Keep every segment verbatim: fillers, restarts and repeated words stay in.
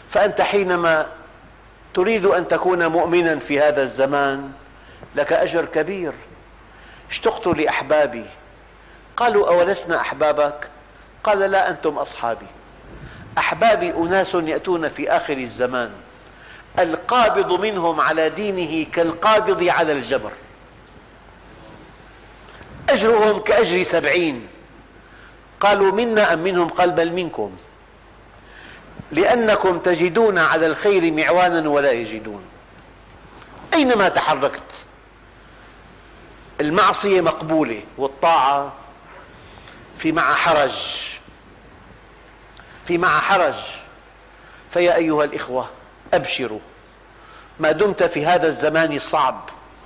فأنت حينما تريد أن تكون مؤمنا في هذا الزمان لك أجر كبير. اشتقت لأحبابي، قالوا أولسنا أحبابك؟ قال لا، أنتم أصحابي. أحبابي أناس يأتون في آخر الزمان القابض منهم على دينه كالقابض على الجمر، أجرهم كأجر سبعين. قالوا منا أم منهم؟ قال بل منكم، لأنكم تجدون على الخير معوانا ولا يجدون. أينما تحركت المعصية مقبولة والطاعة في مع حرج، في مع حرج. فيا أيها الإخوة أبشروا، ما دمت في هذا الزمان الصعب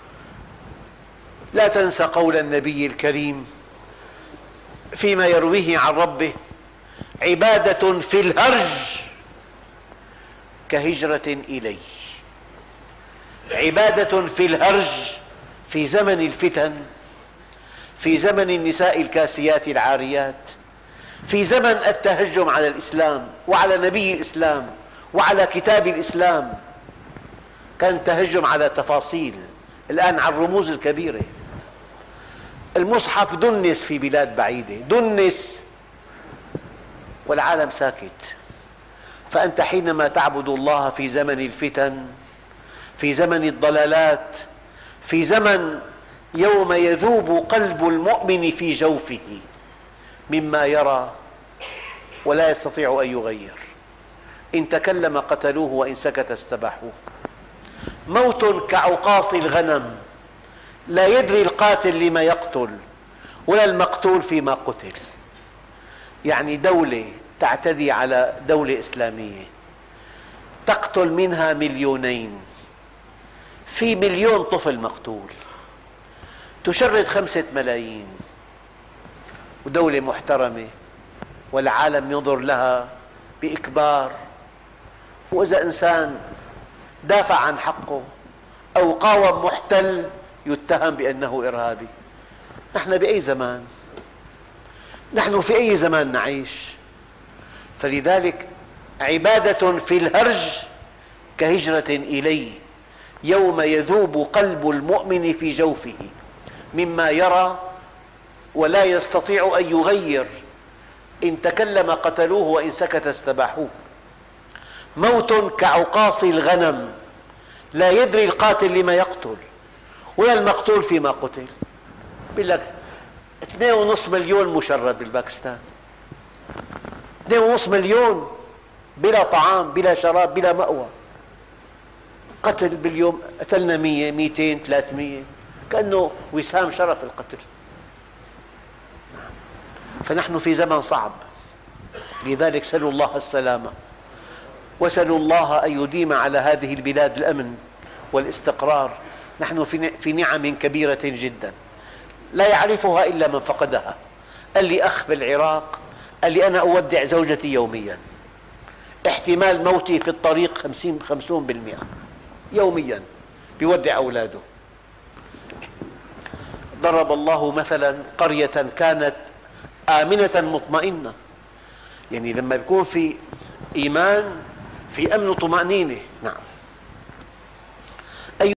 لا تنسى قول النبي الكريم فيما يرويه عن ربه: عبادة في الهرج كهجرة إلي. عبادة في الهرج، في زمن الفتن، في زمن النساء الكاسيات العاريات، في زمن التهجم على الإسلام وعلى نبي الإسلام وعلى كتاب الإسلام. كان التهجم على تفاصيل، الآن على الرموز الكبيرة. المصحف دنس في بلاد بعيدة، دنس والعالم ساكت. فأنت حينما تعبد الله في زمن الفتن، في زمن الضلالات، في زمن يوم يذوب قلب المؤمن في جوفه مما يرى ولا يستطيع أن يغير، إن تكلم قتلوه وإن سكت استباحوه. موت كعقاص الغنم، لا يدري القاتل لما يقتل ولا المقتول فيما قتل. يعني دولة تعتدي على دولة إسلامية تقتل منها مليونين، في مليون طفل مقتول، تشرد خمسة ملايين، ودولة محترمة والعالم ينظر لها بإكبار. وإذا إنسان دافع عن حقه أو قاوم محتل يتهم بأنه إرهابي. نحن بأي زمان؟ نحن في أي زمان نعيش؟ فلذلك عبادة في الهرج كهجرة إلي، يوم يذوب قلب المؤمن في جوفه مما يرى ولا يستطيع أن يغير، إن تكلم قتلوه وإن سكت استباحوه. موت كعقاص الغنم، لا يدري القاتل لما يقتل ولا المقتول فيما قتل. بيقول لك اثنين ونصف مليون مشرد بالباكستان، اثنين ونصف مليون بلا طعام بلا شراب بلا مأوى. قتل باليوم، قتلنا مية ميتين ثلاثمية، كأنه وسام شرف القتل. فنحن في زمن صعب، لذلك سلوا الله السلامة، وسلوا الله أن يديم على هذه البلاد الأمن والاستقرار. نحن في نعم كبيرة جدا لا يعرفها إلا من فقدها. قال لي أخ بالعراق، قال لي أنا أودع زوجتي يوميا، احتمال موتي في الطريق خمسين خمسون بالمئة يوميا، بيودع أولاده. ضرب الله مثلا قرية كانت آمنة مطمئنة. يعني لما يكون في إيمان، في أمن وطمأنينة،